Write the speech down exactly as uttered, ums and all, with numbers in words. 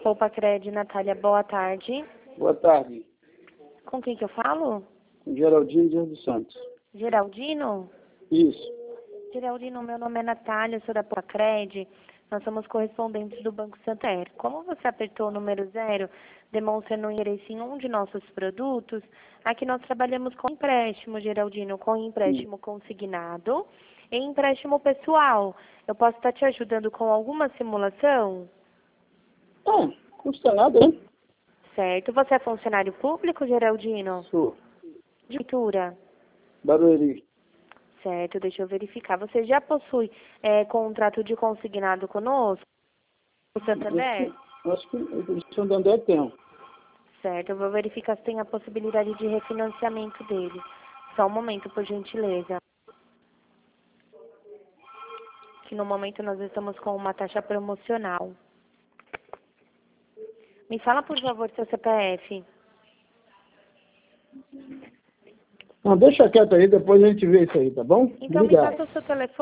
Poupa-Cred, Natália, boa tarde. Boa tarde. Com quem que eu falo? Geraldino Dias dos Santos. Geraldino? Isso. Geraldino, meu nome é Natália, sou da Poupa-Cred. Nós somos correspondentes do Banco Santander. Como você apertou o número zero, demonstrando o endereço em um de nossos produtos, aqui nós trabalhamos com empréstimo, Geraldino, com empréstimo Sim. consignado e empréstimo pessoal. Eu posso estar te ajudando com alguma simulação? Ah, custa nada, hein? Certo. Você é funcionário público, Geraldino? Sou. De cultura? Barueri. Certo, deixa eu verificar. Você já possui é, contrato de consignado conosco, o Santander? Acho que o Santander tem. Certo, eu vou verificar se tem a possibilidade de refinanciamento dele. Só um momento, por gentileza. Que no momento nós estamos com uma taxa promocional. Me fala, por favor, seu C P F. Não, deixa quieto aí, depois a gente vê isso aí, tá bom? Então, me Obrigado. passa o seu telefone.